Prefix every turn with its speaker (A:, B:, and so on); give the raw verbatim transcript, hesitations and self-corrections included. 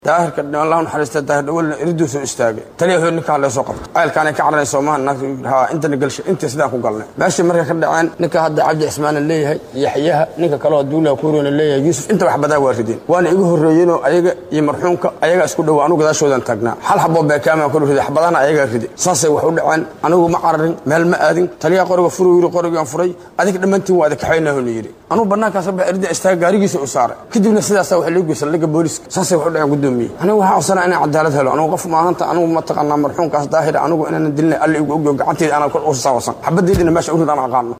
A: daahir ka الله نحرسته daahir dawlna iridu soo istaagay taliya hoo ninka la soo qabtay ayalkaan ka carnay Soomaaliya ha inta galshay inta sidaan ku galnay baashi marka ka dhacaan ninka hadda Cabdi Ismaan leeyahay Yaxyaha ninka kale oo duula Kuurina leeyahay Yusuf inta wax badaa waarideen waana igu horeeyeen ayaga iyo marxuumka ayaga isku dhaw anigu gadaashoodan tagnaa hal xabo beekaama ku riday xabadana ayaga riday saasay wax u dhacaan anigu ma cararin meel ma aadin taliya qoriga furu yiri qoriga furay adig dhamantii waa kaxaynahay oo yiri anigu banaanka sabab irida istaag gaarigiisa u saaray kadibna sidaas wax lagu geysay laga booliska saasay wax u dhacaan أنا وها أصلا أنا عدالة هلا أنا وقف ما أنت أنا ما تقنا مرحوم كاس ظاهر أنا وأنا ندلني اللي يقول قعدتي أنا كل أوصى وصل حبدي إني ماشي أقول أنا قانون